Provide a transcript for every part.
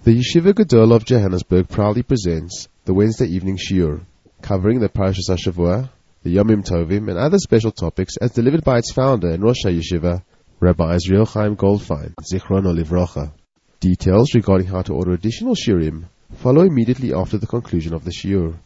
The Yeshiva Gadol of Johannesburg proudly presents the Wednesday evening shiur, covering the Parashas HaShavua, the Yomim Tovim, and other special topics as delivered by its founder and Rosh HaYeshiva, Rabbi Israel Chaim Goldfein, Zichrono Livrocha. Details regarding how to order additional shiurim follow immediately after the conclusion of the shiur.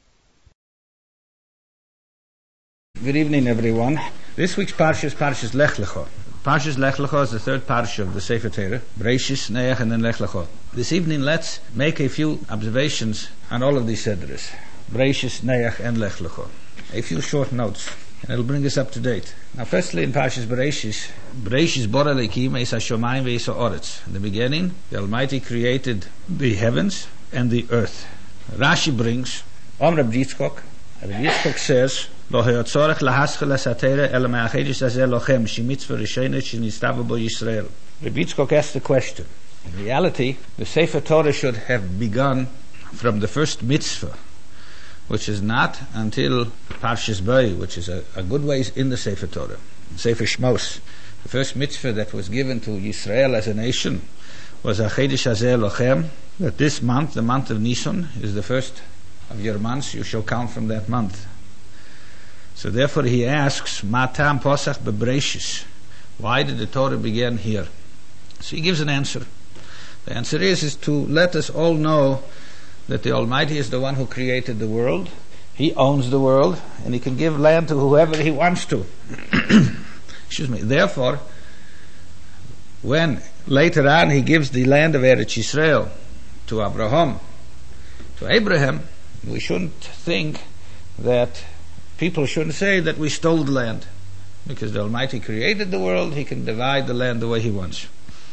Good evening, everyone. This week's parsha is Parshas Lech Lecha. Parshas Lech Lecha is the third parsha of the Sefer Torah, Bereishis, Neach, and then Lech Lecha. This evening, let's make a few observations on all of these seders, Bereishis, Neach, and Lech Lecha. A few short notes, and it'll bring us up to date. Now, firstly, in Parshas Bereishis Bora Elokim es hashomayim ve'es ha'oretz. In the beginning, the Almighty created the heavens and the earth. Rashi brings, Reb Yitzchok says, Lo he'otzorech lahaschel esatera ele me'achedis azeh lochem shemitzvah rishonet shenistavu bo Yisrael. Reb Yitzchok asked the question. In reality, the Sefer Torah should have begun from the first mitzvah, which is not until Parshas Bo, which is a good ways in the Sefer Torah. Sefer Shmos, the first mitzvah that was given to Yisrael as a nation was Achedish Azeh Lochem, that this month, the month of Nisan, is the first of your months, you shall count from that month. So therefore he asks, Matam Posach Bereishis, why did the Torah begin here? So he gives an answer. The answer is to let us all know that the Almighty is the one who created the world. He owns the world, and He can give land to whoever He wants to. Excuse me. Therefore, when later on He gives the land of Eretz Yisrael to Abraham, we shouldn't think that people shouldn't say that we stole the land, because the Almighty created the world. He can divide the land the way He wants.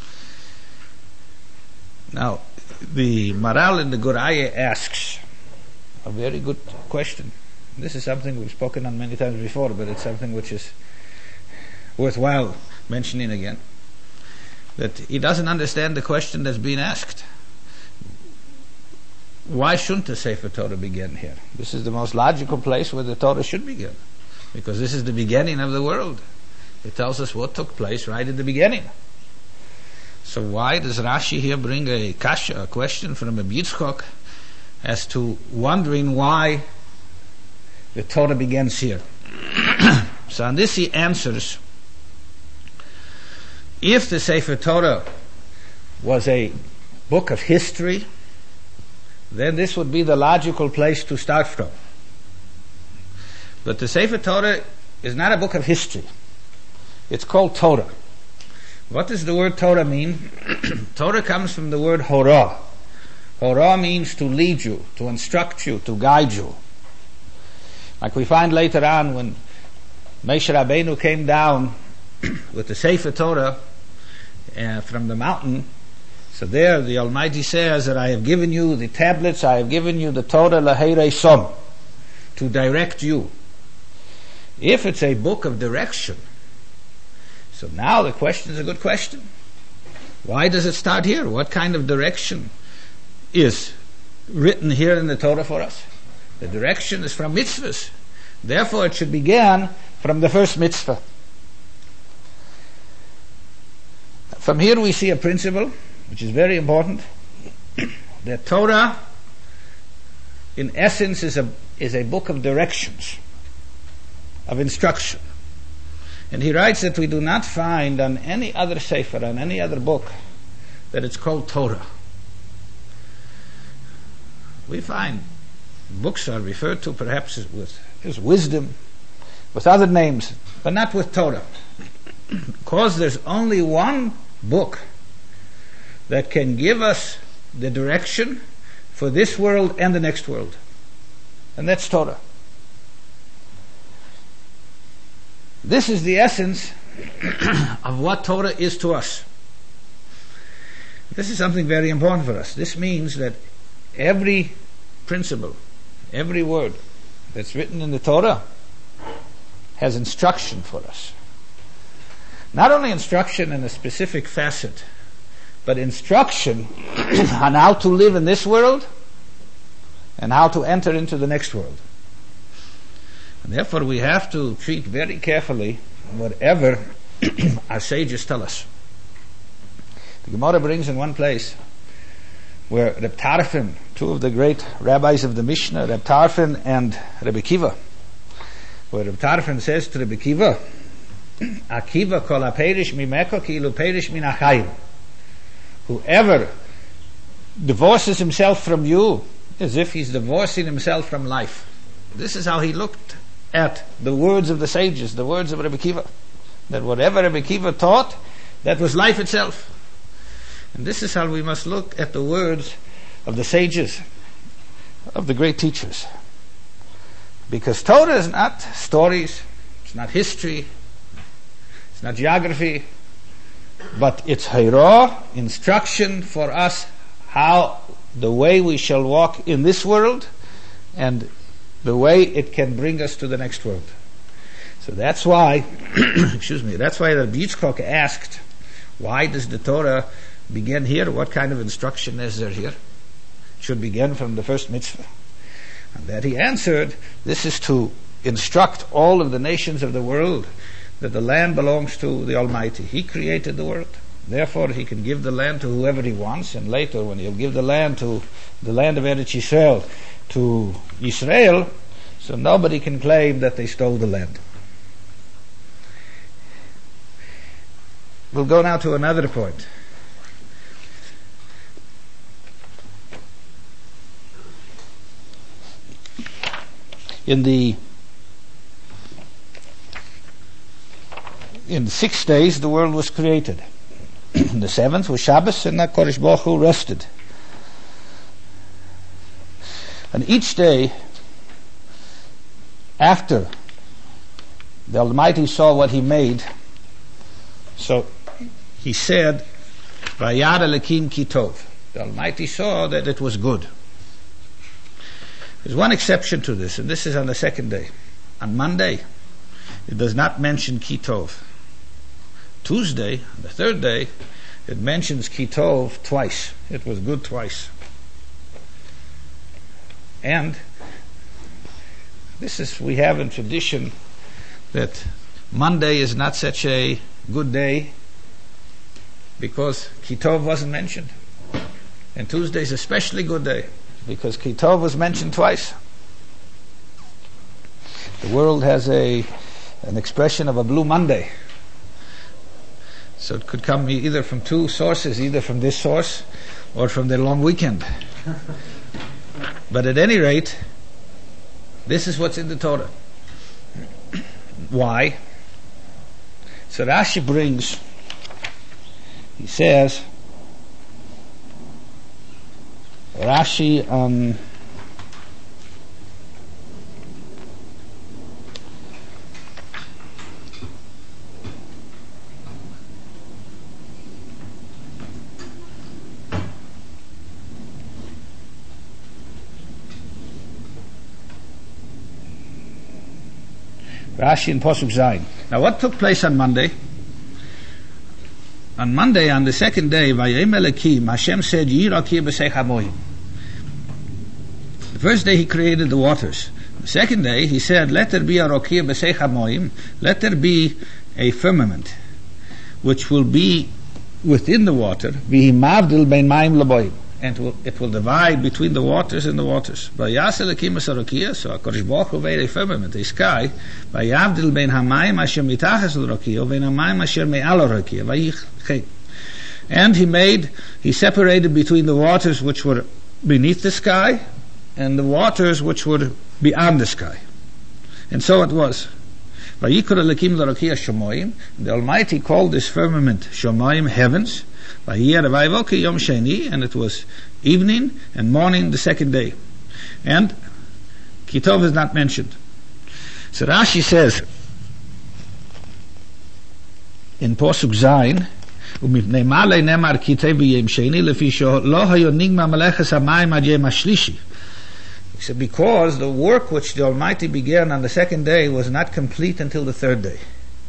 Now, the Maral in the Guraya asks a very good question. This is something we've spoken on many times before, but it's something which is worthwhile mentioning again. That he doesn't understand the question that's being asked. Why shouldn't the Sefer Torah begin here? This is the most logical place where the Torah should begin, because this is the beginning of the world. It tells us what took place right at the beginning. So why does Rashi here bring a kasha, a question from Reb Yitzchok, as to wondering why the Torah begins here? So on this he answers, if the Sefer Torah was a book of history, then this would be the logical place to start from. But the Sefer Torah is not a book of history. It's called Torah. What does the word Torah mean? Torah comes from the word Horah. Horah means to lead you, to instruct you, to guide you. Like we find later on when Moshe Rabbeinu came down with the Sefer Torah from the mountain. So there the Almighty says that I have given you the tablets, I have given you the Torah Lahei Som, to direct you. If it's a book of direction, so now the question is a good question. Why does it start here? What kind of direction is written here in the Torah for us? The direction is from mitzvahs. Therefore it should begin from the first mitzvah. From here we see a principle which is very important. The Torah in essence is a book of directions, of instruction. And he writes that we do not find on any other sefer, on any other book, that it's called Torah. We find books are referred to perhaps as wisdom, with other names, but not with Torah. Because there's only one book that can give us the direction for this world and the next world. And that's Torah. This is the essence of what Torah is to us. This is something very important for us. This means that every principle, every word that's written in the Torah has instruction for us. Not only instruction in a specific facet, but instruction on how to live in this world and how to enter into the next world. And therefore we have to treat very carefully whatever our sages tell us. The Gemara brings in one place where Reb Tarfon, two of the great rabbis of the Mishnah, Reb Tarfon and Rebbe Kiva, where Reb Tarfon says to Rebbe Kiva, Akiva kol ha-perish mimeko ki ilu perish min ha-chayim. Whoever divorces himself from you, as if he's divorcing himself from life. This is how he looked at the words of the sages, the words of Rebbe Kiva. That whatever Rebbe Kiva taught, that was life itself. And this is how we must look at the words of the sages, of the great teachers. Because Torah is not stories, it's not history, it's not geography, but it's Hayrah, instruction for us how the way we shall walk in this world and the way it can bring us to the next world. So that's why, that's why the Yitzchak asked, why does the Torah begin here? What kind of instruction is there here? It should begin from the first mitzvah. And that he answered, this is to instruct all of the nations of the world that the land belongs to the Almighty. He created the world. Therefore, he can give the land to whoever he wants, and later when he'll give the land to the land of Eretz Yisrael to Israel, so nobody can claim that they stole the land. We'll go now to another point. In 6 days the world was created. The seventh was Shabbos, and that Kodesh Baruch Hu rested. And each day after the Almighty saw what he made, so he said, Vayar Elokim ki tov. The Almighty saw that it was good. There's one exception to this, and this is on the second day. On Monday, it does not mention ki tov. Tuesday, the third day, it mentions ki tov twice. It was good twice. And we have in tradition that Monday is not such a good day because ki tov wasn't mentioned. And Tuesday is a especially good day because ki tov was mentioned twice. The world has an expression of a blue Monday. So it could come either from two sources, either from this source or from the long weekend. But at any rate, this is what's in the Torah. Why? So Rashi brings, he says, Rashi on Rashi in Posuk Zayin. Now what took place on Monday? On Monday, on the second day, Vayem Elokim, Hashem said, Yirakim b'seich hamoyim. The first day he created the waters. The second day he said, let there be a rokia b'seich hamoyim, let there be a firmament, which will be within the water, v'hi mavdil bein mayim laboyim. And it will divide between the waters and the waters. Vayas Elokim es harokia, so HaKadosh Baruch Hu made a firmament, a sky, vayavdil bein hamayim asher mitachas l'rokia, vein hamayim asher me'al l'rokia, vayich. And he separated between the waters which were beneath the sky and the waters which were beyond the sky. And so it was. Vayikra Elokim l'rokia shomoyim, the Almighty called this firmament shomoyim, heavens, and it was evening and morning the second day. And ki tov is not mentioned. So Rashi says in Posuk Zayin, he said, because the work which the Almighty began on the second day was not complete until the third day.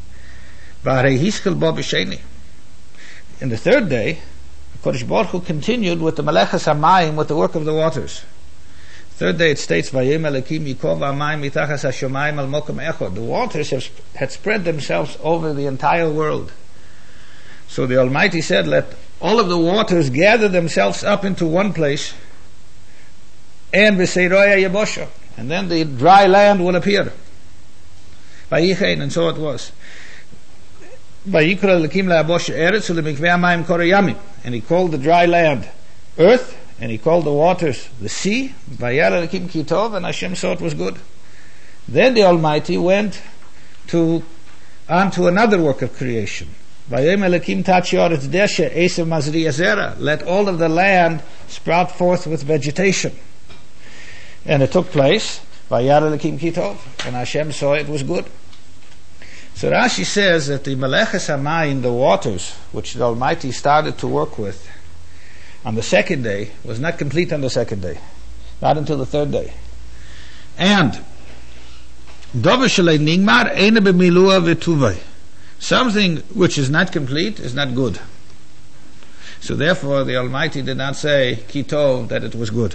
In the third day, Kodesh Baruch Hu continued with the Melechas HaMayim, with the work of the waters. Third day it states, Vayem Elokim yikov ha'mayim mitachas hashomayim al mokum echod. The waters had spread themselves over the entire world. So the Almighty said, let all of the waters gather themselves up into one place, and v'seiroya yebosha, and then the dry land will appear. Vayichein, and so it was. Vayikra lekim le'abosha eretz u'lemikvei hamayim koreyamim, and he called the dry land earth, and he called the waters the sea. Vayara lekim kitov, and Hashem saw it was good. Then the Almighty went on to another work of creation. Let all of the land sprout forth with vegetation. And it took place. And Hashem saw it was good. So Rashi says that the Meleches Hamayim, the waters, which the Almighty started to work with on the second day, was not complete on the second day. Not until the third day. And something which is not complete is not good. So therefore the Almighty did not say Kitov, that it was good.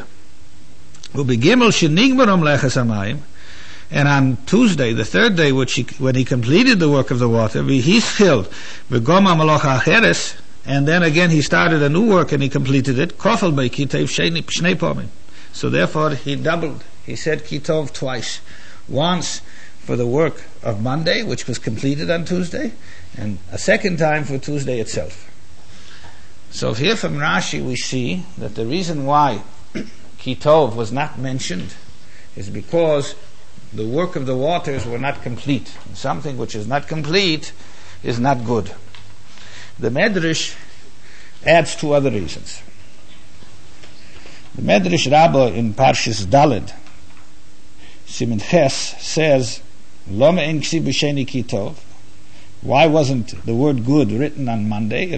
And on Tuesday, the third day, when he completed the work of the water, and then again he started a new work and he completed it. So therefore he doubled. He said Kitov twice. Once for the work of Monday, which was completed on Tuesday, and a second time for Tuesday itself. So here from Rashi we see that the reason why Kitov was not mentioned is because the work of the waters were not complete. And something which is not complete is not good. The Medrash adds two other reasons. The Medrash Rabbah in Parshas Daled, Siman Ches, says, Loma en ksi b'sheni kitov. Why wasn't the word good written on Monday?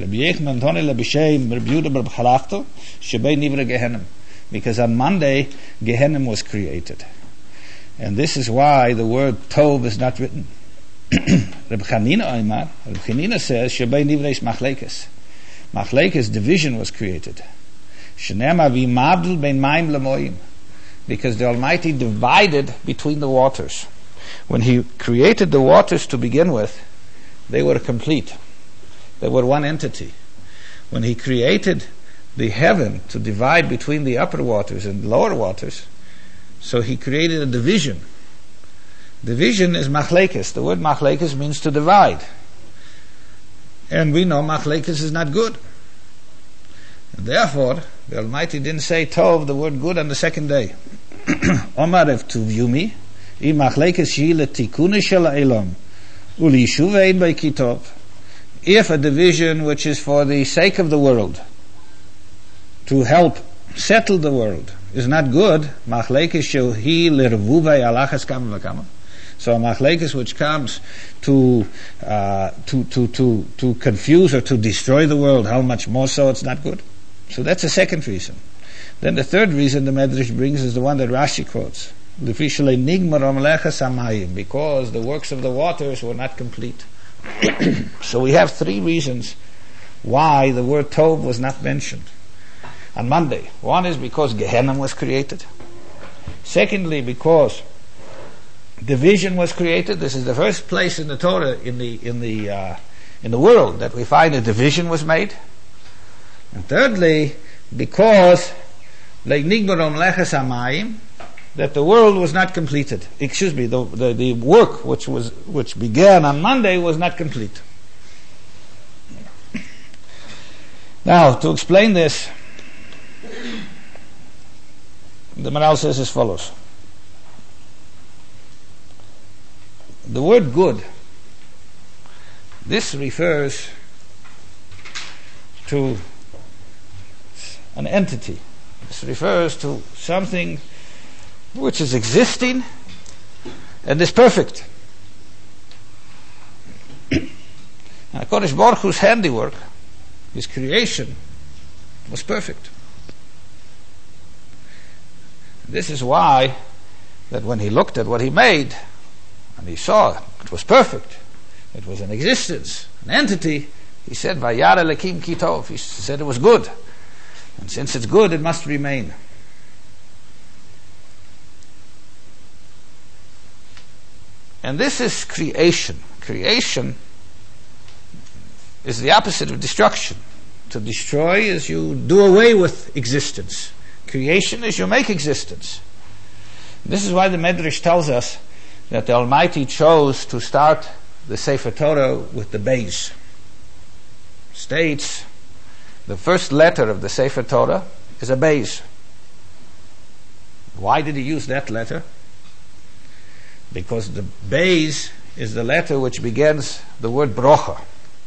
Because on Monday, Gehenna was created. And this is why the word Tov is not written. Reb Chanina says, Shebei nivreis machlekes. Machlekes, division was created. Shenema v'mavdil ben mayim lemoyim. Because the Almighty divided between the waters. When He created the waters to begin with, they were complete. They were one entity. When He created the heaven to divide between the upper waters and the lower waters, so He created a division. Division is machlekes. The word machlekes means to divide. And we know machlekes is not good. And therefore, the Almighty didn't say Tov, the word good, on the second day. Omarev tu vyumi, I machlekes shi letikune shel ha'olam, uli yishuv ein bei kitov. If a division which is for the sake of the world, to help settle the world, is not good, machlekes shehi lervuvei alachas kama v'kama. So a machlekes which comes to confuse or to destroy the world, how much more so it's not good. So that's the second reason. Then the third reason the Medrash brings is the one that Rashi quotes. Because the works of the waters were not complete. So we have three reasons why the word Tov was not mentioned on Monday. One is because Gehenna was created. Secondly, because division was created. This is the first place in the Torah, in the world, that we find a division was made. And thirdly, because that the world was not completed. The work which began on Monday was not complete. Now, to explain this, the Maral says as follows. The word good, this refers to an entity. This refers to something which is existing and is perfect. Now, Kodesh Baruch Hu's handiwork, His creation, was perfect. This is why that when He looked at what He made, and He saw it was perfect, it was an existence, an entity, He said, Vayara lekim kitov. He said it was good. And since it's good, it must remain. And this is creation. Creation is the opposite of destruction. To destroy is you do away with existence. Creation is you make existence. This is why the Medrash tells us that the Almighty chose to start the Sefer Torah with the Beis. States the first letter of the Sefer Torah is a Beis. Why did he use that letter? Because the Beis is the letter which begins the word Brocha.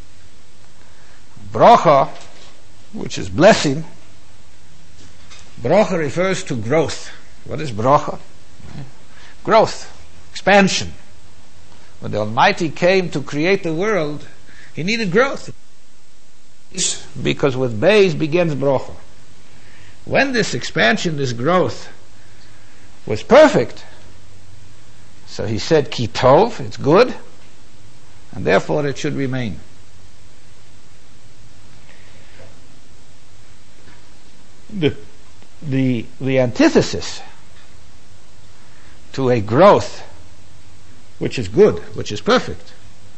Brocha, which is blessing, Brocha refers to growth. What is Brocha? Growth, expansion. When the Almighty came to create the world, He needed growth. Because with Beis begins Brocha. When this expansion, this growth, was perfect, so He said, Ki Tov, it's good, and therefore it should remain. The antithesis to a growth which is good, which is perfect,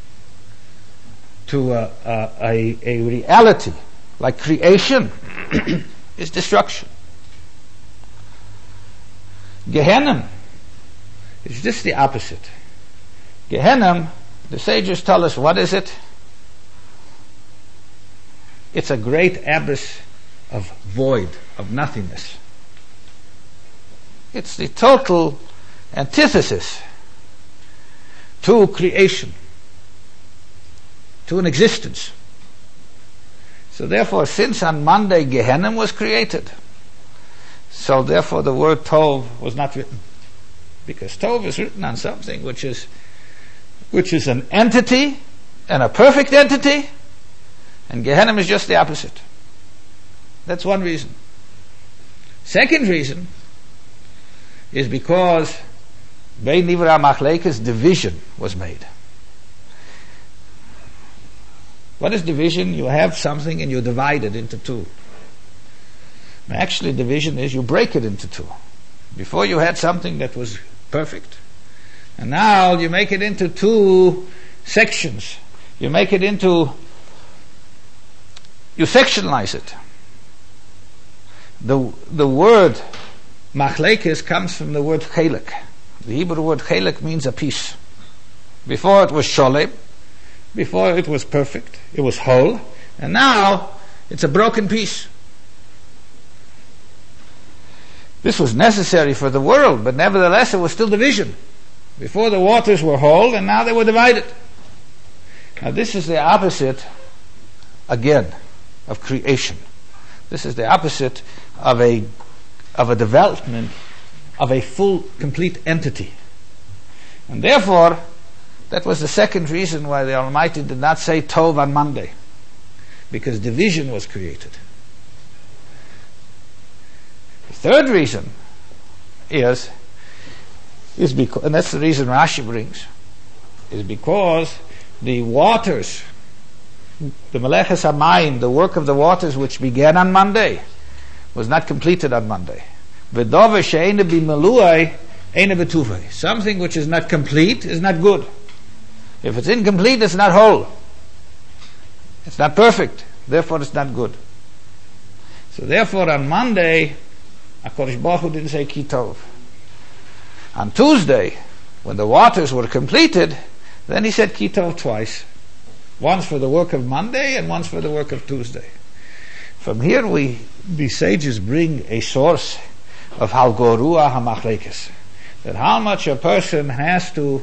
to a reality like creation is destruction. Gehenna is just the opposite. Gehenna, the sages tell us, what is it? It's a great abyss of void, of nothingness. It's the total antithesis to creation, to an existence. So therefore, since on Monday Gehenna was created, so therefore the word Tov was not written. Because Tov is written on something which is an entity, and a perfect entity, and Gehenna is just the opposite. That's one reason. Second reason is because Bein Nivra Machlekes, division was made. What is division? You have something and you divide it into two. Actually, division is you break it into two. Before you had something that was perfect, and now you make it into two sections. You sectionalize it. The word machlekes comes from the word chelek. The Hebrew word chelek means a piece. Before it was sholem, before it was perfect, it was whole, and now it's a broken piece. This was necessary for the world, but nevertheless it was still division. Before the waters were whole, and now they were divided. Now this is the opposite, again, of creation. This is the opposite of a development of a full, complete entity. And therefore, that was the second reason why the Almighty did not say Tov on Monday, because division was created. The third reason is because, and that's the reason Rashi brings, is because the waters, the Meleches HaMayim, the work of the waters which began on Monday, was not completed on Monday. Something which is not complete is not good. If it's incomplete, it's not whole. It's not perfect. Therefore, it's not good. So therefore, on Monday, HaKadosh Baruch Hu didn't say Ki Tov. On Tuesday, when the waters were completed, then He said Ki Tov twice. Once for the work of Monday and once for the work of Tuesday. From here, the sages bring a source of how Gorua HaMachlekes, that how much a person has to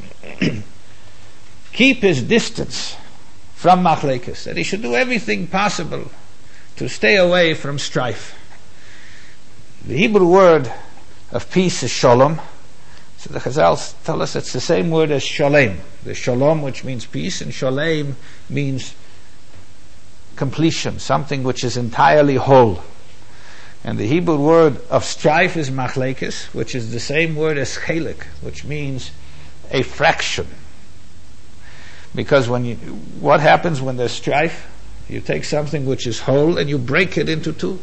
keep his distance from Machlekes, that he should do everything possible to stay away from strife. The Hebrew word of peace is shalom. So the Chazal tell us it's the same word as shalem. The shalom, which means peace, and shalem means completion, something which is entirely whole. And the Hebrew word of strife is machlekes, which is the same word as chelek, which means a fraction. Because what happens when there's strife? You take something which is whole and you break it into two.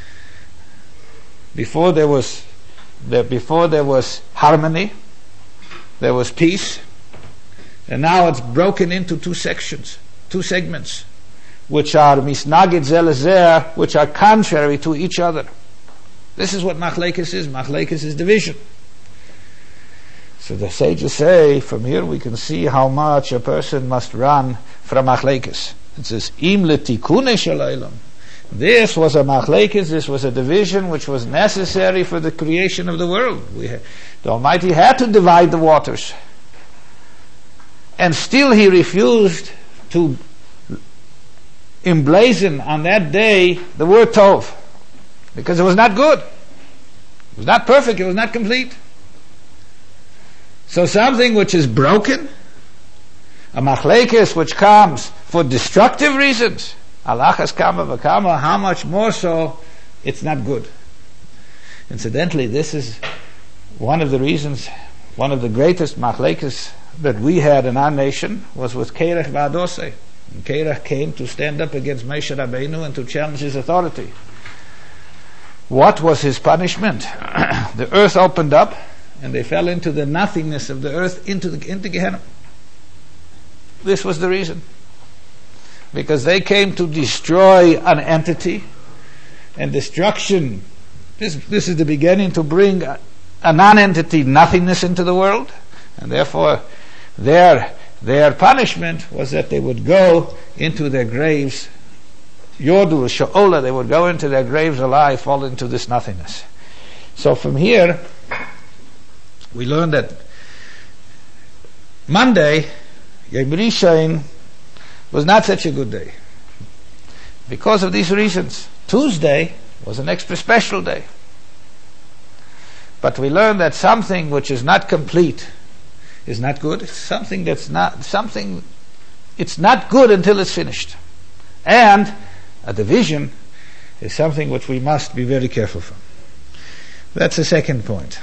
Before there was harmony, there was peace, and now it's broken into two sections, two segments. which are misnagid zelezer, which are contrary to each other. This is what machlekes is. Machlekes is division. So the sages say, from here we can see how much a person must run from machlekes. It says, im letikune shel olam. This was a machlekes, this was a division which was necessary for the creation of the world. The Almighty had to divide the waters. And still He refused to emblazon on that day the word Tov, because it was not good. It was not perfect, it was not complete. So something which is broken, a machlekes which comes for destructive reasons, alachas kama v'kama, how much more so, it's not good. Incidentally, this is one of the reasons, one of the greatest machlekes that we had in our nation was with Kerech v'Adosei. And Kerech came to stand up against Moshe Rabbeinu and to challenge his authority. What was his punishment? The earth opened up and they fell into the nothingness of the earth, into Gehenna. This was the reason. Because they came to destroy an entity, and destruction, this is the beginning to bring a non-entity, nothingness into the world, and therefore their punishment was that they would go into their graves, Yodu, Sha'ola, they would go into their graves alive, fall into this nothingness. So from here, we learn that Monday, Yom Rishon, was not such a good day. Because of these reasons. Tuesday was an extra special day. But we learn that something which is not complete is not good. It's it's not good until it's finished. And a division is something which we must be very careful from. That's the second point.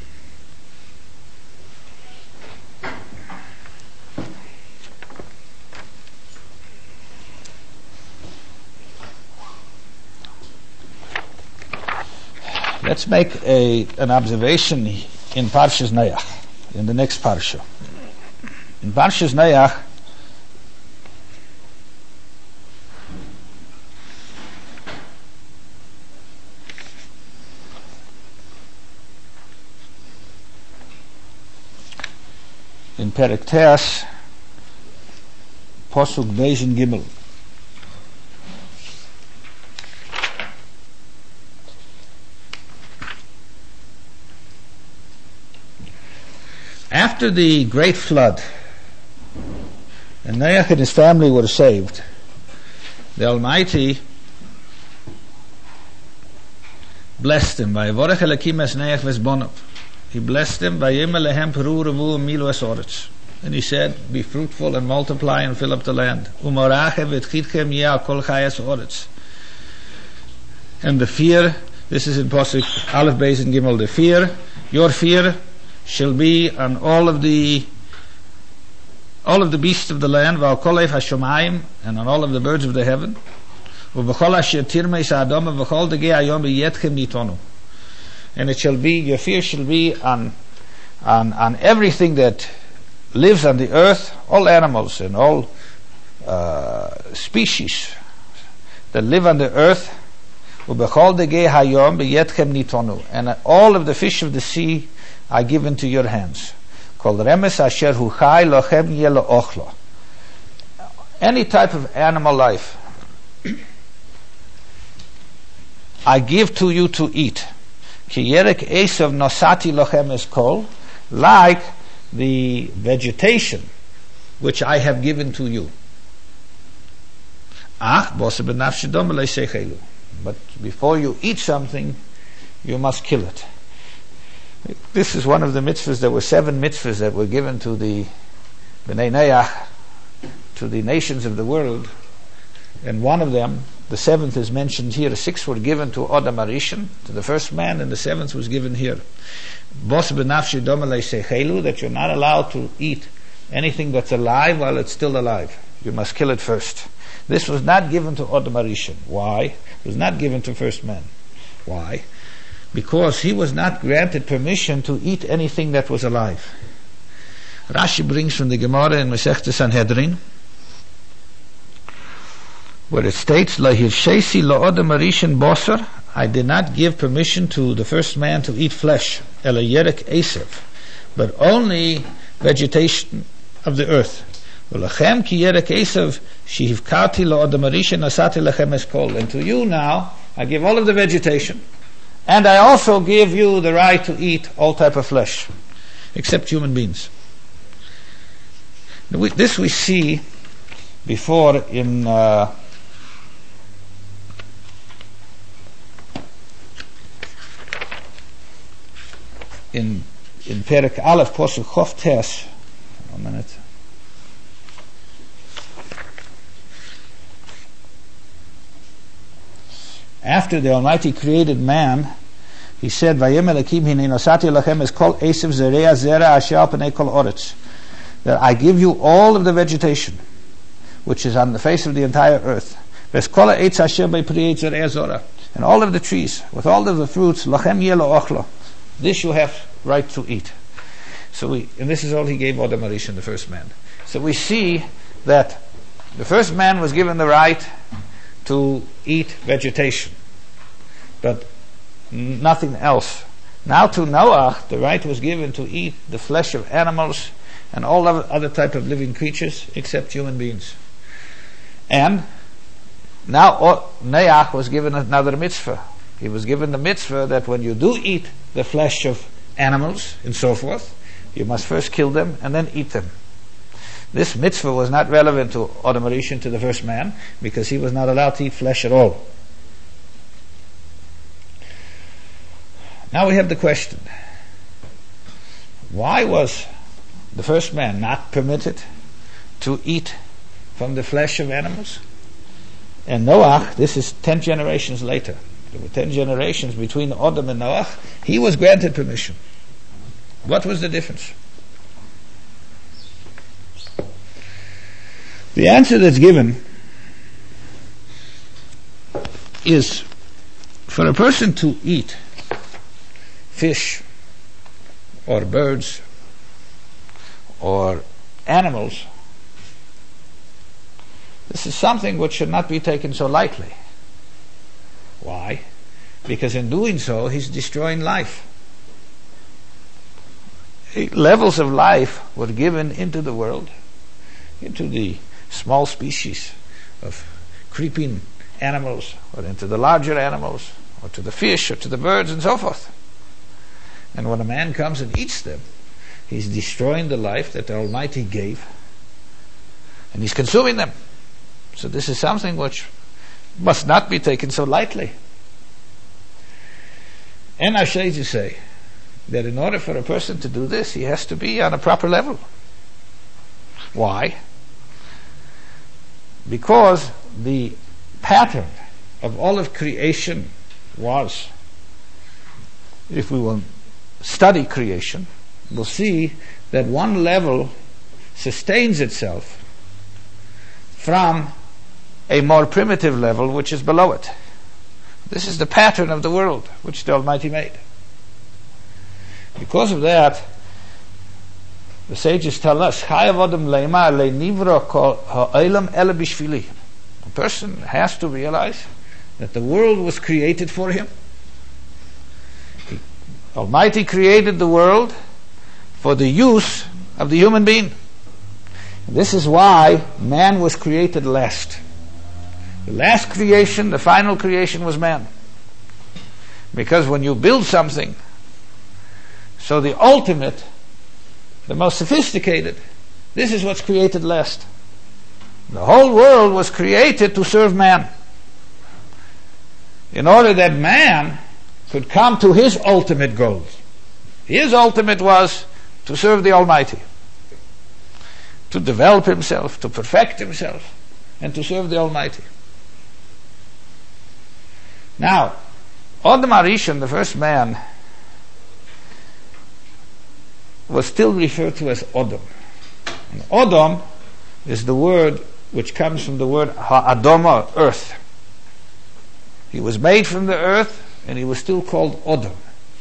Let's make an observation in Parshas Noach, in the next Parsha. In Parshas Noach, in Perek Teas, Posuk Beis and Gimel. After the great flood, and Noach and his family were saved, the Almighty blessed him. He blessed him. And he said, be fruitful and multiply and fill up the land. And the fear, this is in Posuk Aleph Beis and Gimel, the fear, your fear shall be on all of the beasts of the land, and on all of the birds of the heaven, and it shall be, your fear shall be on everything that lives on the earth, all animals and all species that live on the earth, and all of the fish of the sea are given to your hands. Any type of animal life I give to you to eat. Like the vegetation which I have given to you. But before you eat something, you must kill it. This is one of the mitzvahs. There were 7 mitzvahs that were given to the Bnei Noach, to the nations of the world, and one of them, the 7th, is mentioned here. The 6 were given to Adam Arishon, to the first man, and the 7th was given here. That you're not allowed to eat anything that's alive while it's still alive. You must kill it first. This was not given to Adam Arishon. Why? It was not given to first man. Why? Because he was not granted permission to eat anything that was alive. Rashi brings from the Gemara in Masechta Sanhedrin where it states, "La hirshesi lo odem arishin bosar," I did not give permission to the first man to eat flesh, ela yerek esev, but only vegetation of the earth. V'lachem ki yerek esev shehivkati lo odem arishin nasati lechem eskol. And to you now, I give all of the vegetation, and I also give you the right to eat all type of flesh, except human beings. This we see before in Perek Aleph, Posuk Chof Tes. A minute. After the Almighty created man, He said, "Vayem Elokim hinei nosati lachem es kol esev zerea zera asher al pnei kol oretz." That I give you all of the vegetation which is on the face of the entire earth. Ves kol ha'etz asher b'pri eitz zerea zora, and all of the trees with all of the fruits, lachem yeh lo ochlo. This you have right to eat. And this is all He gave Adam Arishon, the first man. So we see that the first man was given the right to eat vegetation, but nothing else. Now to Noah, the right was given to eat the flesh of animals and all other type of living creatures except human beings. And now Noah was given another mitzvah. He was given the mitzvah that when you do eat the flesh of animals and so forth, you must first kill them and then eat them. This mitzvah was not relevant to Adam Arishon, to the first man, because he was not allowed to eat flesh at all. Now we have the question: why was the first man not permitted to eat from the flesh of animals? And Noah, this is 10 generations later. There were 10 generations between Adam and Noah. He was granted permission. What was the difference? The answer that's given is, for a person to eat fish or birds or animals, this is something which should not be taken so lightly. Why? Because in doing so, he's destroying life. Levels of life were given into the world, into the small species of creeping animals, or into the larger animals, or to the fish, or to the birds, and so forth. And when a man comes and eats them, he's destroying the life that the Almighty gave, and he's consuming them. So this is something which must not be taken so lightly. And I say to say that in order for a person to do this, he has to be on a proper level. Why? Because the pattern of all of creation was, if we will study creation, we'll see that one level sustains itself from a more primitive level which is below it. This is the pattern of the world which the Almighty made. Because of that, the sages tell us, a person has to realize that the world was created for him. The Almighty created the world for the use of the human being. This is why man was created last. The last creation, the final creation, was man. Because when you build something, so the ultimate, the most sophisticated, this is what's created last. The whole world was created to serve man, in order that man could come to his ultimate goals. His ultimate was to serve the Almighty, to develop himself, to perfect himself, and to serve the Almighty. Now, Adam Arishon, the first man, was still referred to as Adam. And Adam is the word which comes from the word Ha'adama, earth. He was made from the earth, and he was still called Adam,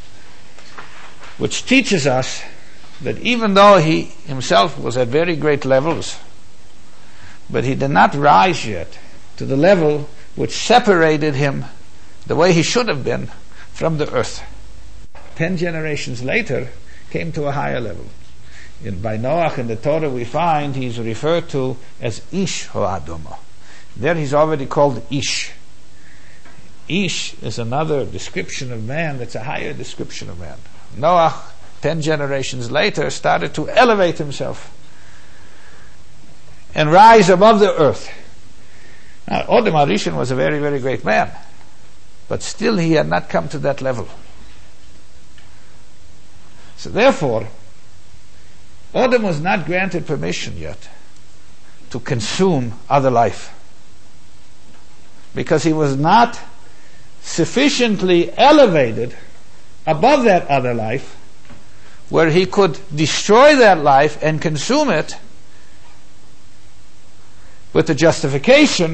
which teaches us that even though he himself was at very great levels, but he did not rise yet to the level which separated him the way he should have been from the earth. 10 generations later, came to a higher level. By Noach in the Torah we find he's referred to as Ish Ha'adama. There he's already called Ish. Ish is another description of man that's a higher description of man. Noach, 10 generations later, started to elevate himself and rise above the earth. Now, Adam HaRishon was a very, very great man, but still he had not come to that level. So therefore, Adam was not granted permission yet to consume other life, because he was not sufficiently elevated above that other life where he could destroy that life and consume it with the justification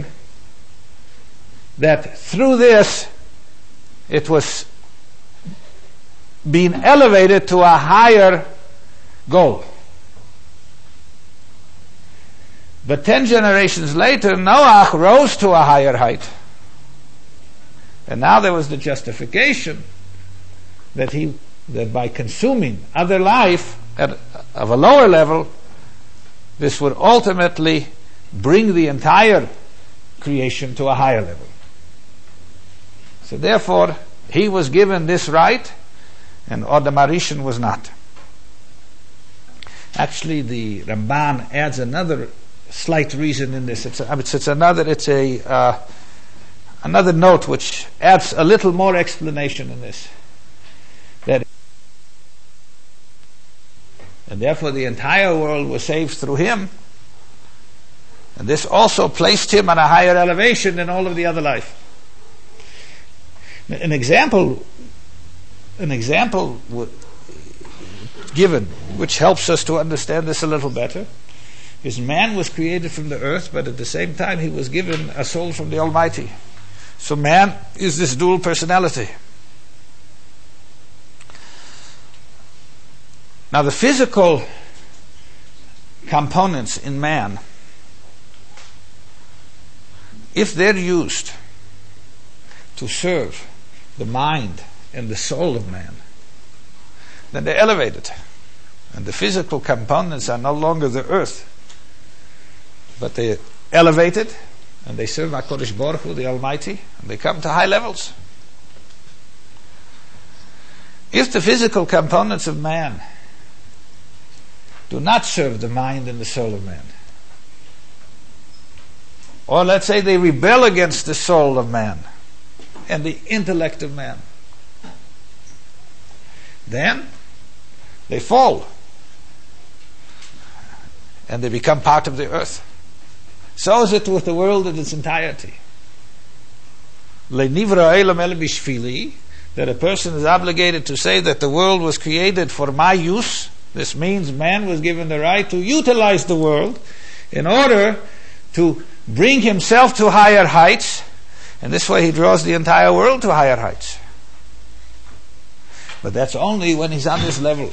that through this it was being elevated to a higher goal. But 10 generations later, Noach rose to a higher height. And now there was the justification that by consuming other life of a lower level, this would ultimately bring the entire creation to a higher level. So therefore, he was given this right, and Adam HaRishon was not. Actually, the Ramban adds another slight reason in this. It's another note which adds a little more explanation in this. And therefore the entire world was saved through him, and this also placed him on a higher elevation than all of the other life. An example given which helps us to understand this a little better is man was created from the earth, but at the same time he was given a soul from the Almighty. So man is this dual personality. Now the physical components in man, if they're used to serve the mind and the soul of man, then they're elevated. And the physical components are no longer the earth, but they're elevated, and they serve HaKadosh Baruch Hu, the Almighty, and they come to high levels. If the physical components of man do not serve the mind and the soul of man, or let's say they rebel against the soul of man and the intellect of man, then they fall and they become part of the earth. So is it with the world in its entirety. That a person is obligated to say that the world was created for my use. This means man was given the right to utilize the world in order to bring himself to higher heights, and this way he draws the entire world to higher heights. But that's only when he's on this level.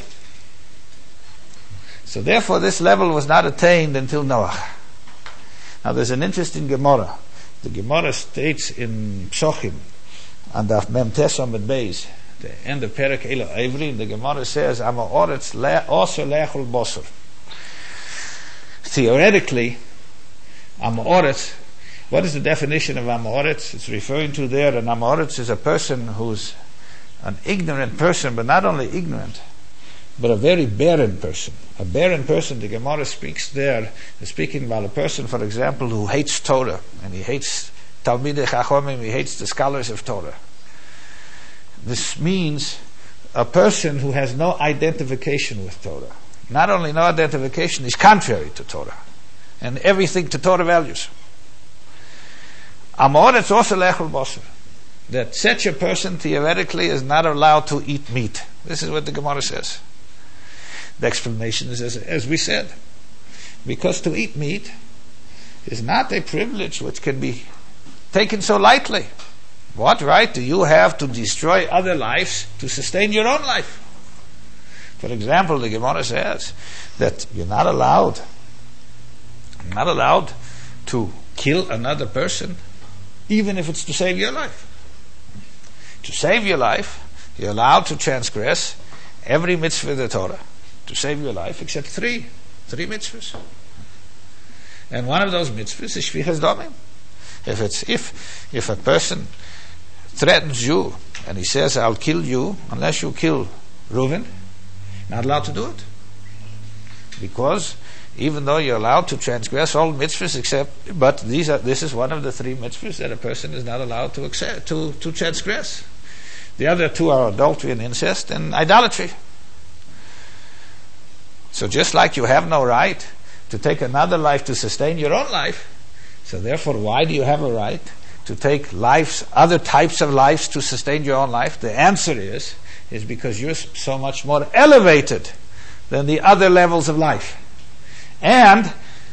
So therefore this level was not attained until Noach. Now there's an interesting Gemara. The Gemara states in Psochim, and the Mem Tes Amud Beis, the end of Perek Elo Ivri, the Gemara says, Ama Oretz also lechol bosor. Theoretically, Ama Oretz, what is the definition of Ama Oretz? It's referring to there, an Ama Oretz is a person who's an ignorant person, but not only ignorant, but a very barren person. A barren person, the Gemara speaks there, speaking about a person, for example, who hates Torah, and he hates Talmidei Chachomim, he hates the scholars of Torah. This means a person who has no identification with Torah. Not only no identification, he's contrary to Torah, and everything to Torah values. Amor, it's also lechol bosor. That such a person theoretically is not allowed to eat meat. This is what the Gemara says. The explanation is as we said, because to eat meat is not a privilege which can be taken so lightly. What right do you have to destroy other lives to sustain your own life? For example, the Gemara says that you're not allowed to kill another person, even if it's to save your life. To save your life, you're allowed to transgress every mitzvah of the Torah. To save your life, except three mitzvahs. And one of those mitzvahs is shvichas damim. If a person threatens you and he says, I'll kill you unless you kill Reuven, not allowed to do it. Because even though you're allowed to transgress all mitzvahs but this is one of the three mitzvahs that a person is not allowed to transgress. The other two are adultery and incest and idolatry. So just like you have no right to take another life to sustain your own life, so therefore why do you have a right to take other types of lives to sustain your own life? The answer is because you're so much more elevated than the other levels of life. And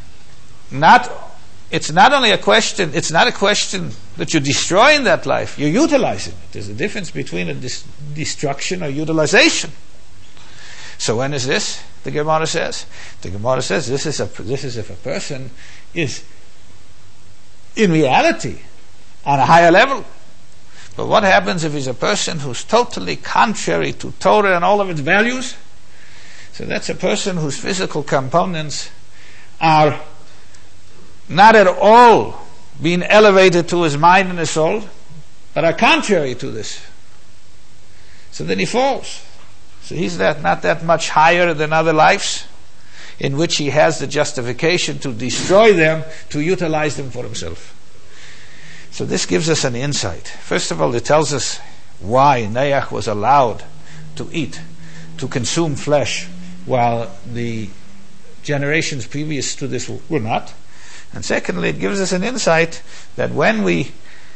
it's not a question that you're destroying that life, you're utilizing it. There's a difference between a destruction or utilization. So when is this? The Gemara says this is if a person is in reality on a higher level. But what happens if he's a person who's totally contrary to Torah and all of its values? So that's a person whose physical components are not at all being elevated to his mind and his soul, but are contrary to this. So then he falls. So he's not that much higher than other lives in which he has the justification to destroy them, to utilize them for himself. So this gives us an insight. First of all, it tells us why Noach was allowed to eat, to consume flesh, while the generations previous to this were not. And secondly, it gives us an insight that when we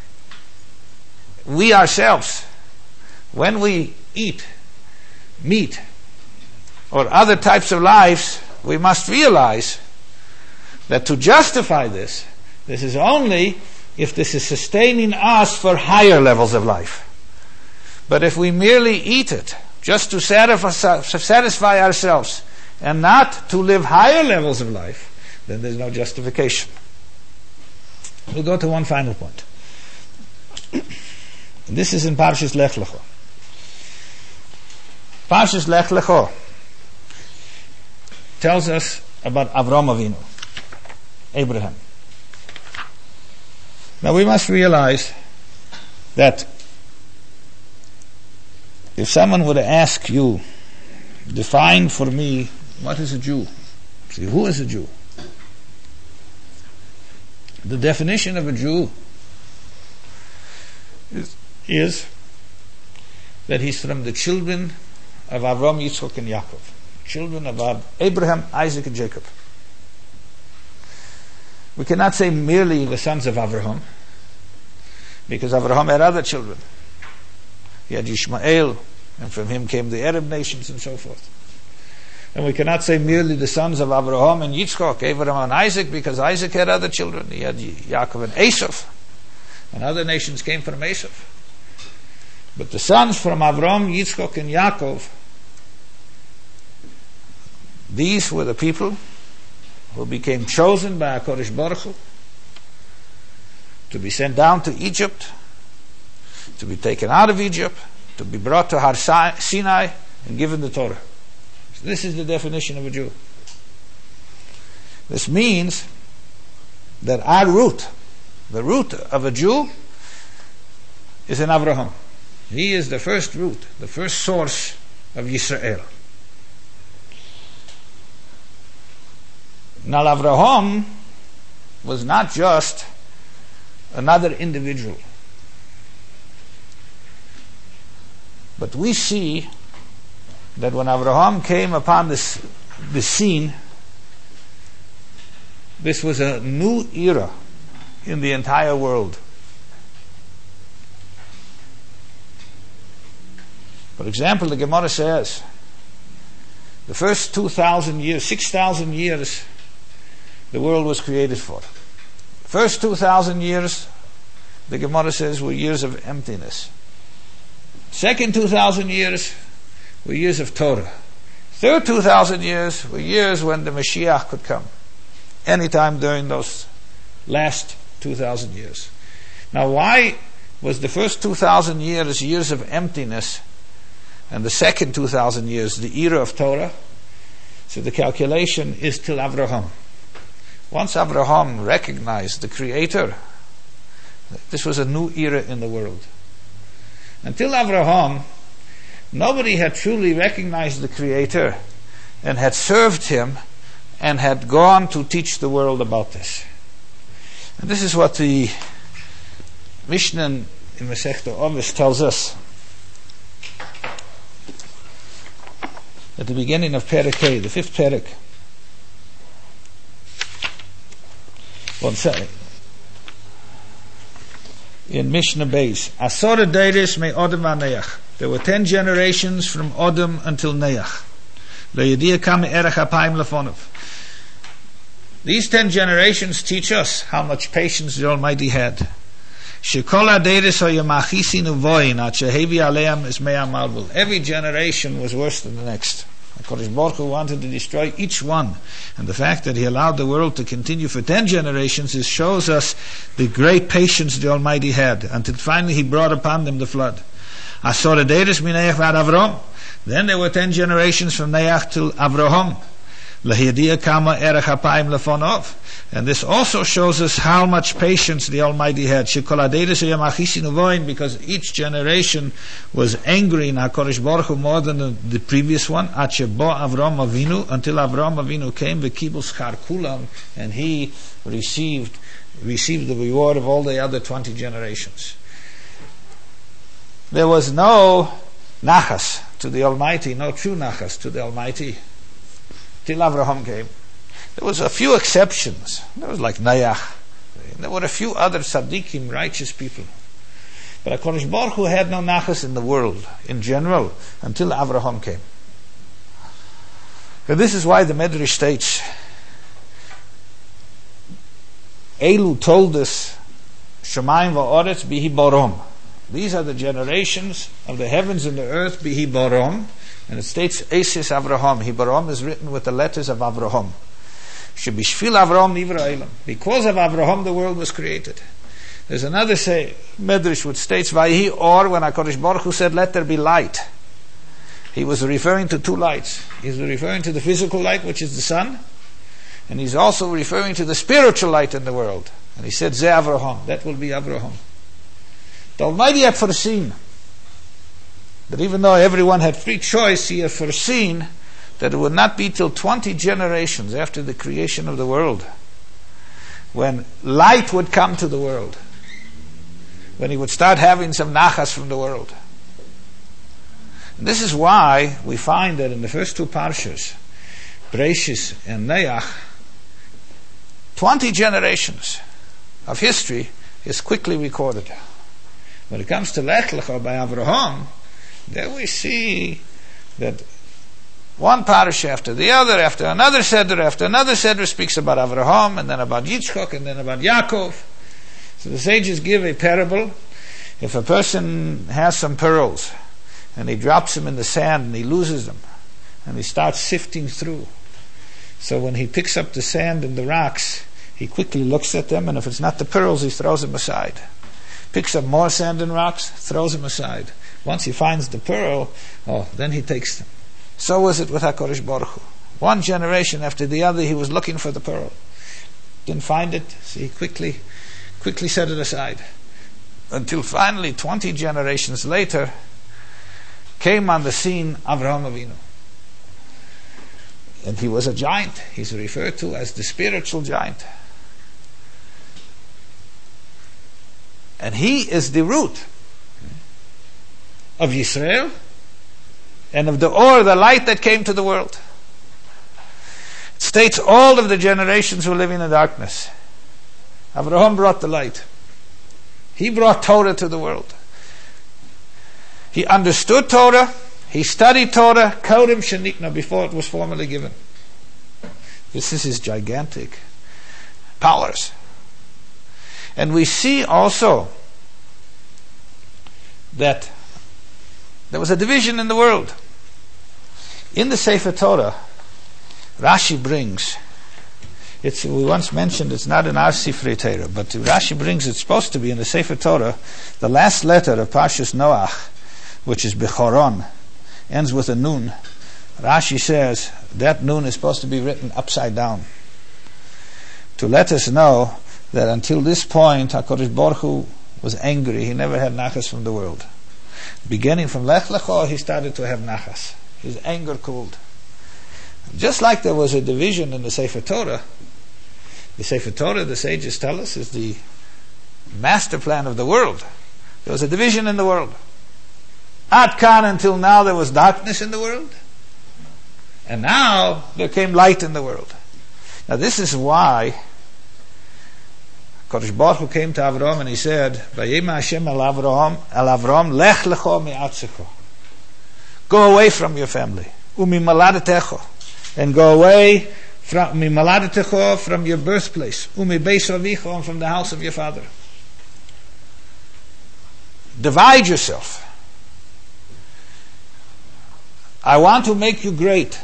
ourselves, when we eat meat or other types of lives, we must realize that to justify this is only if this is sustaining us for higher levels of life. But if we merely eat it just to satisfy ourselves and not to live higher levels of life, then there's no justification. We'll go to one final point. This is in Parshas Lech Lecho. Parshas Lech Lecho tells us about Avram Avinu, Abraham. Now we must realize that if someone would ask you, define for me what is a Jew, see, who is a Jew? The definition of a Jew is that he's from the children of Avram, Yitzchak, and Yaakov, children of Abraham, Isaac, and Jacob. We cannot say merely the sons of Avraham, because Avraham had other children. He had Ishmael, and from him came the Arab nations and so forth. And we cannot say merely the sons of Avraham and Yitzchak, Abraham and Isaac, because Isaac had other children. He had Yaakov and Esav, and other nations came from Esav. But the sons from Avraham, Yitzchak, and Yaakov, these were the people who became chosen by HaKadosh Baruch Hu to be sent down to Egypt, to be taken out of Egypt, to be brought to Har Sinai and given the Torah. So this is the definition of a Jew. This means that our root, the root of a Jew, is in Avraham. He is the first root, the first source of Yisrael. Now Avraham was not just another individual, but we see that when Avraham came upon the scene, this was a new era in the entire world. For example, the Gemara says the first 2,000 years, 6,000 years, the world was created for. First 2,000 years, the Gemara says, were years of emptiness. Second 2,000 years were years of Torah. Third 2,000 years were years when the Mashiach could come. Anytime during those last 2,000 years. Now, why was the first 2,000 years years of emptiness, and the second 2,000 years the era of Torah? So the calculation is till Avraham. Once Avraham recognized the Creator, this was a new era in the world. Until Avraham, nobody had truly recognized the Creator and had served Him and had gone to teach the world about this. And this is what the Mishnah in Masechta Avos tells us. At the beginning of Perek Hey, the 5th Perek. One second. In Mishnah Beis, Asora Deiris me Odom v'Neach. There were 10 generations from Odom until Neach. Lo yediyah kama erech hapayim lefonav. These 10 generations teach us how much patience the Almighty had. Shekol ha-deiris ha-yamachisi nuvoin at shehevi aleim es mea malvul. Every generation was worse than the next. HaKadosh Baruch Hu wanted to destroy each one. And the fact that He allowed the world to continue for 10 generations shows us the great patience the Almighty had, until finally He brought upon them the flood. Asor ha-deiris mineach vad Avram. Then there were 10 generations from Neach till Avraham. Lahiyadiyah kama erech hapayim lefonov. And this also shows us how much patience the Almighty had. Because each generation was angry in HaKadosh Baruch Hu more than the previous one. Until Avraham Avinu came, v'kibul schar kulam, and he received the reward of all the other 20 generations. There was no nachas to the Almighty, no true nachas to the Almighty, till Avraham came. There was a few exceptions. There was like Nayach. There were a few other tzaddikim, righteous people. But HaKadosh Baruch Hu had no nachas in the world, in general, until Avraham came. And this is why the Medrash states, Elu told us, Shemayim va'oretz bihi borom. These are the generations of the heavens and the earth, bihi borom. And it states, Esis Avraham. Hibarom is written with the letters of Avraham. Shebishvil Avraham nivra elam. Because of Avraham the world was created. There's another Medrash which states, Vayhi or, when HaKadosh Baruch Hu said, let there be light. He was referring to 2 lights. He's referring to the physical light, which is the sun. And he's also referring to the spiritual light in the world. And he said, Ze Avraham. That will be Avraham. The Almighty had foreseen that even though everyone had free choice, He had foreseen that it would not be till 20 generations after the creation of the world when light would come to the world, when He would start having some nachas from the world. And this is why we find that in the first 2 parshas, Breishis and Neach, 20 generations of history is quickly recorded. When it comes to Lech Lecha by Avraham, there we see that one parasha after the other, after another Seder speaks about Avraham, and then about Yitzchak, and then about Yaakov. So the sages give a parable. If a person has some pearls, and he drops them in the sand, and he loses them, and he starts sifting through. So when he picks up the sand and the rocks, he quickly looks at them, and if it's not the pearls, he throws them aside. Picks up more sand and rocks, throws them aside. Once he finds the pearl, then he takes them. So was it with HaKadosh Baruch Hu. One generation after the other, he was looking for the pearl. Didn't find it, so he quickly set it aside. Until finally, 20 generations later, came on the scene Avraham Avinu. And he was a giant. He's referred to as the spiritual giant. And he is the root of Yisrael and of the light that came to the world. It states all of the generations were living in darkness. Avraham brought the light. He brought Torah to the world. He understood Torah. He studied Torah, Kodim Shenikna, before it was formally given. This is his gigantic powers. And we see also that there was a division in the world. In the Sefer Torah, Rashi brings We once mentioned it's not in our Sifrei Torah, but Rashi brings it's supposed to be in the Sefer Torah. The last letter of Parshas Noach, which is Bechoron, ends with a nun. Rashi says that nun is supposed to be written upside down to let us know that until this point HaKadosh Baruch Hu was angry. He never had nachas from the world. Beginning from Lech Lecho, he started to have nachas. His anger cooled. Just like there was a division in the Sefer Torah, the Sefer Torah, the sages tell us, is the master plan of the world. There was a division in the world. At Kan, until now, there was darkness in the world. And now, there came light in the world. Now this is why Kodesh Baruch Hu came to Avram and he said, Vayema Hashem el Avram, Lech lecho mi'atzecho. Go away from your family. Umimaladetecho. And go away from Mimaladetecho, from your birthplace. Beis avicho, and from the house of your father. Divide yourself. I want to make you great.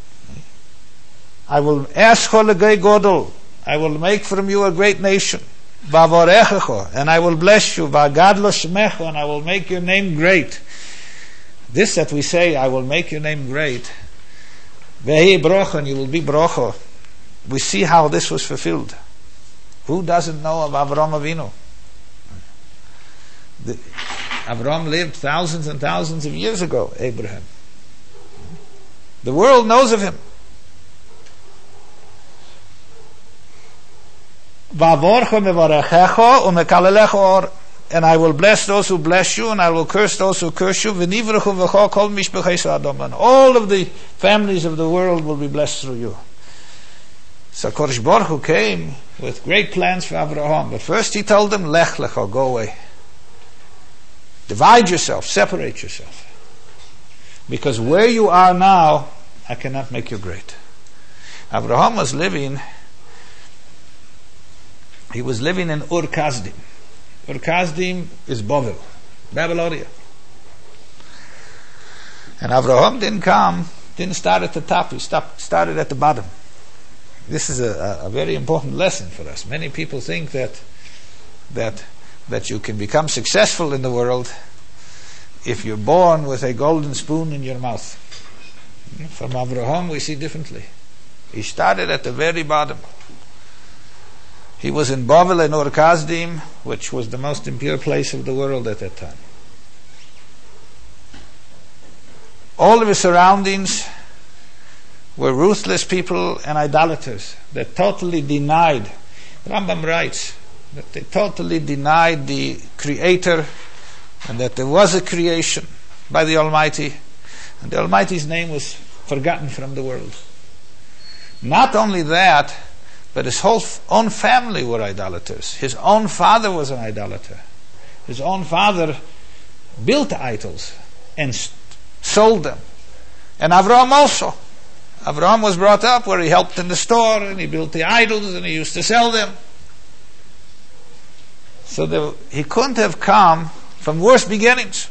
I will ask Cholegei Godol. I will make from you a great nation. Vavorechecho, and I will bless you. Vagadlo Shemecho, and I will make your name great. This that we say, I will make your name great. Vehi brocha, and you will be brocha. We see how this was fulfilled. Who doesn't know of Avram Avinu? Avram lived thousands and thousands of years ago, Abraham. The world knows of him. And I will bless those who bless you, and I will curse those who curse you. And all of the families of the world will be blessed through you. So Kodesh Baruch Hu came with great plans for Abraham. But first he told them, Lech lecho, go away. Divide yourself, separate yourself. Because where you are now, I cannot make you great. Abraham was living in Ur Kasdim. Ur Kasdim is Bavel, Babylonia. And Abraham didn't start at the top, he started at the bottom. This is a very important lesson for us. Many people think that you can become successful in the world if you're born with a golden spoon in your mouth. From Abraham we see differently. He started at the very bottom. He was in Bavel in Ur Kasdim, which was the most impure place of the world at that time. All of his surroundings were ruthless people and idolaters that totally denied, Rambam writes, that they totally denied the Creator and that there was a creation by the Almighty, and the Almighty's name was forgotten from the world. Not only that, but his whole own family were idolaters. His own father was an idolater. His own father built idols and sold them. And Avraham also. Avraham was brought up where he helped in the store and he built the idols and he used to sell them. So he couldn't have come from worse beginnings.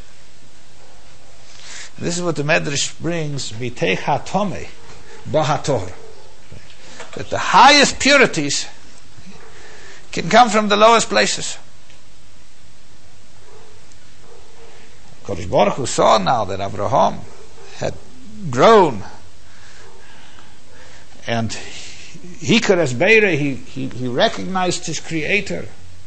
This is what the Medrash brings, Mitei Hatome Bahator. That the highest purities can come from the lowest places. Kodesh Baruch Hu saw now that Abraham had grown, and he recognized his Creator,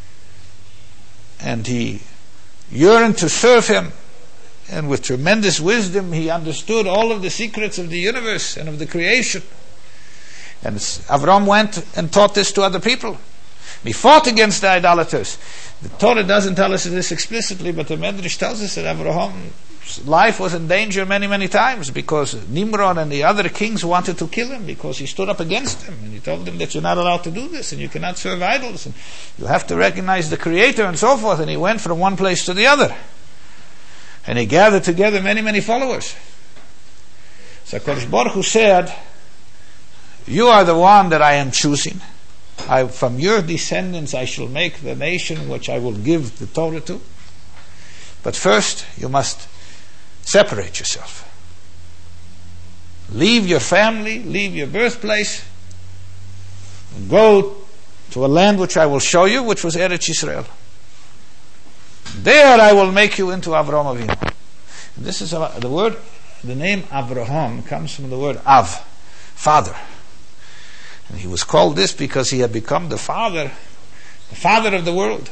and he yearned to serve him, and with tremendous wisdom he understood all of the secrets of the universe and of the creation. And Avram went and taught this to other people. He fought against the idolaters. The Torah doesn't tell us this explicitly, but the Medrash tells us that Avraham's life was in danger many, many times because Nimrod and the other kings wanted to kill him because he stood up against them. And he told them that you're not allowed to do this and you cannot serve idols and you have to recognize the Creator and so forth. And he went from one place to the other. And he gathered together many, many followers. So Kodesh Baruch Hu said, you are the one that I am choosing. From your descendants I shall make the nation which I will give the Torah to. But first you must separate yourself. Leave your family, leave your birthplace. and go to a land which I will show you, which was Eretz Yisrael. There I will make you into Avraham Avinu. And this is the word, the name Avraham comes from the word Av, father. And he was called this because he had become the father of the world.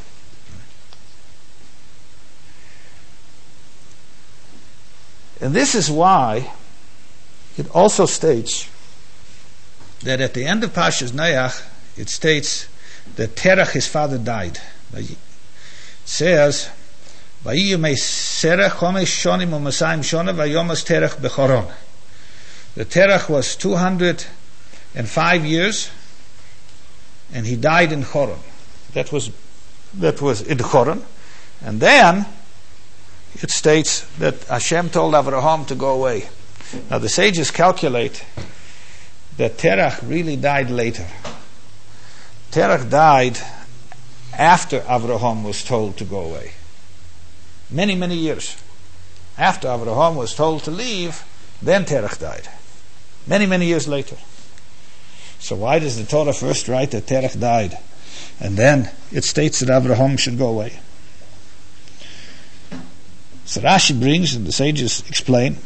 And this is why it also states that at the end of Parshas Noach, it states that Terach, his father, died. It says, "Vayiyamei Serach chomesh shonim u'masayim shona vayomas Terach bechoron." The Terach was 205 years, and he died in Choron. That was in Choron, and then it states that Hashem told Avraham to go away. Now the sages calculate that Terach really died later. Terach died after Avraham was told to go away. Many, many years. After Avraham was told to leave, then Terach died. Many, many years later. So why does the Torah first write that Terach died, and then it states that Avraham should go away? So Rashi brings, and the sages explain,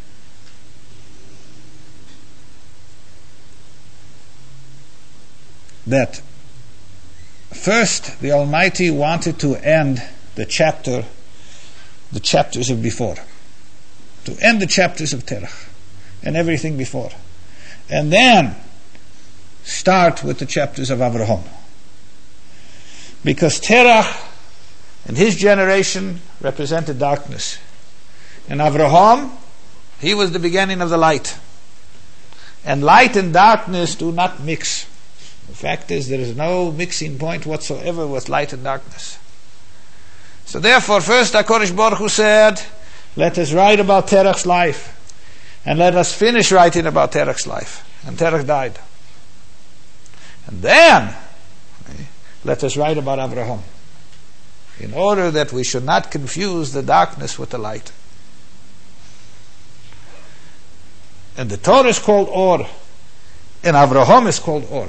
that first the Almighty wanted to end the chapters of before, to end the chapters of Terach and everything before, and then start with the chapters of Avraham, because Terach and his generation represented darkness, and Avraham, he was the beginning of the light, and light and darkness do not mix. The fact is, there is no mixing point whatsoever with light and darkness. So therefore, first HaKadosh Baruch Hu said, let us write about Terach's life, and let us finish writing about Terach's life. And Terach died. And then, let us write about Avraham, in order that we should not confuse the darkness with the light. And the Torah is called Or, and Avraham is called Or.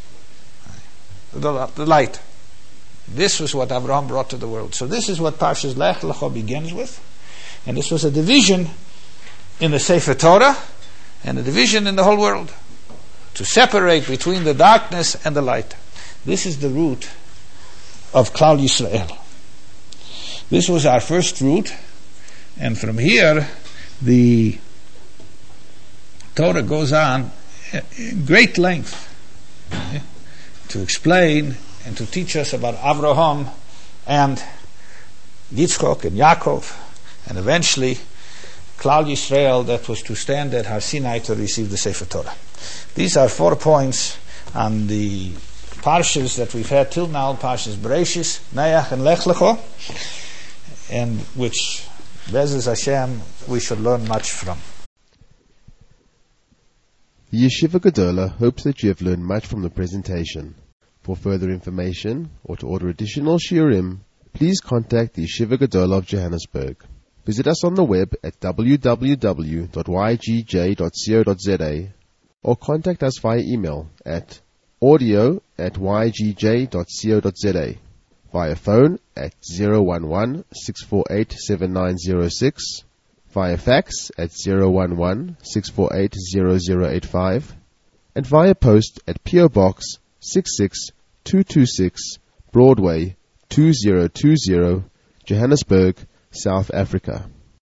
The light. This was what Avraham brought to the world. So this is what Parshas Lech Lecha begins with. And this was a division in the Sefer Torah and a division in the whole world, to separate between the darkness and the light. This is the root of Klal Yisrael. This was our first root, and from here the Torah goes on in great length to explain and to teach us about Avraham and Yitzchok and Yaakov, and eventually Klal Yisrael that was to stand at Har Sinai to receive the Sefer Torah. These are 4 points on the parshas that we've had till now, Parshas Bereshis, Noach, and Lech Lecha, and which, Be'ezus Hashem, we should learn much from. The Yeshiva Gedola hopes that you have learned much from the presentation. For further information or to order additional shiurim, please contact the Yeshiva Gedola of Johannesburg. Visit us on the web at www.ygj.co.za or contact us via email at audio@ygj.co.za, via phone at 011-648-7906, via fax at 011-648-0085, and via post at P.O. Box 66226, Broadway 2020, Johannesburg, South Africa.